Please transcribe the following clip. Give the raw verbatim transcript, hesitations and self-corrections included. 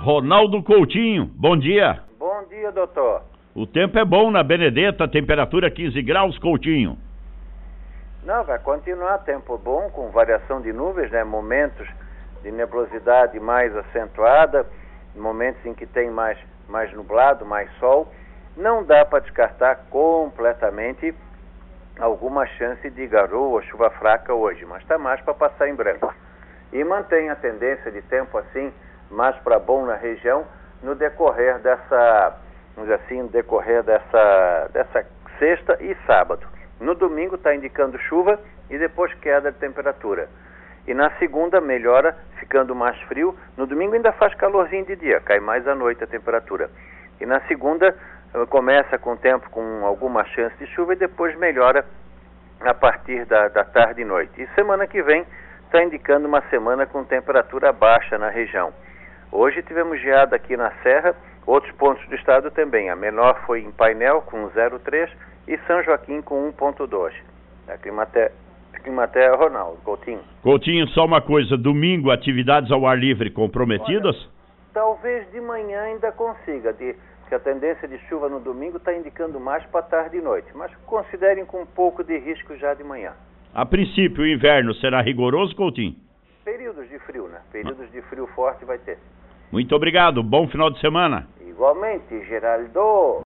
Ronaldo Coutinho, bom dia. Bom dia, doutor. O tempo é bom na Benedetta, temperatura quinze graus, Coutinho. Não, vai continuar tempo bom, com variação de nuvens, né? Momentos de nebulosidade mais acentuada, momentos em que tem mais, mais nublado, mais sol. Não dá para descartar completamente alguma chance de garoa ou chuva fraca hoje, mas está mais para passar em branco. E mantém a tendência de tempo assim, mais para bom na região, no decorrer dessa, vamos dizer assim, no decorrer dessa, dessa sexta e sábado. No domingo está indicando chuva e depois queda de temperatura. E na segunda melhora, ficando mais frio. No domingo ainda faz calorzinho de dia, cai mais à noite a temperatura. E na segunda começa com o tempo com alguma chance de chuva e depois melhora a partir da, da tarde e noite. E semana que vem está indicando uma semana com temperatura baixa na região. Hoje tivemos geada aqui na Serra, outros pontos do estado também. A menor foi em Painel com zero vírgula três e São Joaquim com um vírgula dois. A Climatea, a Climatea Ronaldo, Coutinho. Coutinho, só uma coisa, domingo, atividades ao ar livre comprometidas? Olha, talvez de manhã ainda consiga, de, que a tendência de chuva no domingo está indicando mais para tarde e noite, mas considerem com um pouco de risco já de manhã. A princípio, o inverno será rigoroso, Coutinho? Períodos de frio, né? Períodos de frio forte vai ter. Muito obrigado, bom final de semana. Igualmente, Geraldo.